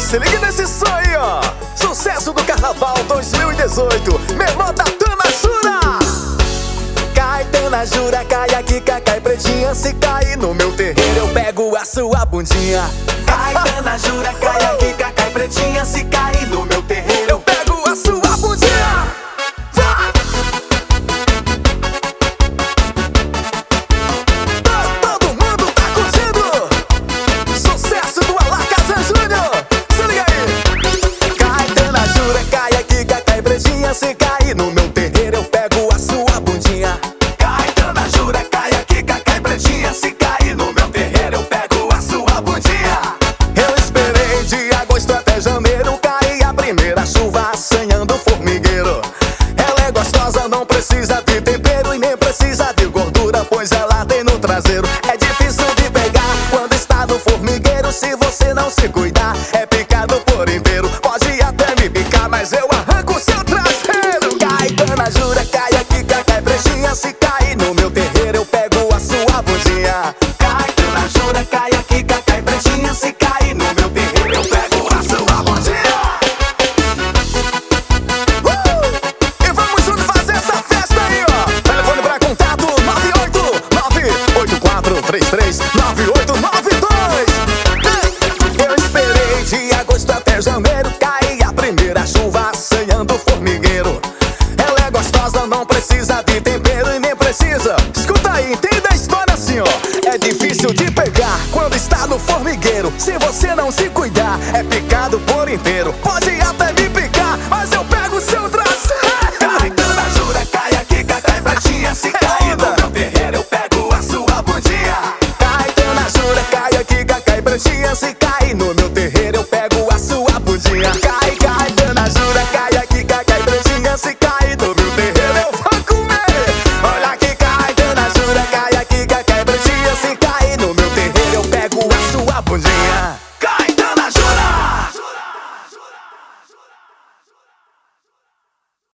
Se liga nesse som aí, ó. Sucesso do Carnaval 2018. Menor da Tana Jura. Cai, Tana Jura, cai aqui, cai pretinha. Se cair no meu terreiro eu pego a sua bundinha. Cai, Tana Jura, cai aqui, cai pretinha. Se cair no meu terreiro eu pego a sua bundinha. Vai! Todo mundo tá curtindo. Sucesso do Alá Casa Júnior. Se liga aí. Cai, Tana Jura, cai aqui, cai pretinha. Se cair no meu terreiro eu pego a sua bundinha. Cai, Tana Jura, cai aqui, cai pretinha. Se cair no meu terreiro eu pego a sua bundinha. Eu esperei de agosto até janeiro. Cai a primeira chuva assanhando o formigueiro. Ela é gostosa, não precisa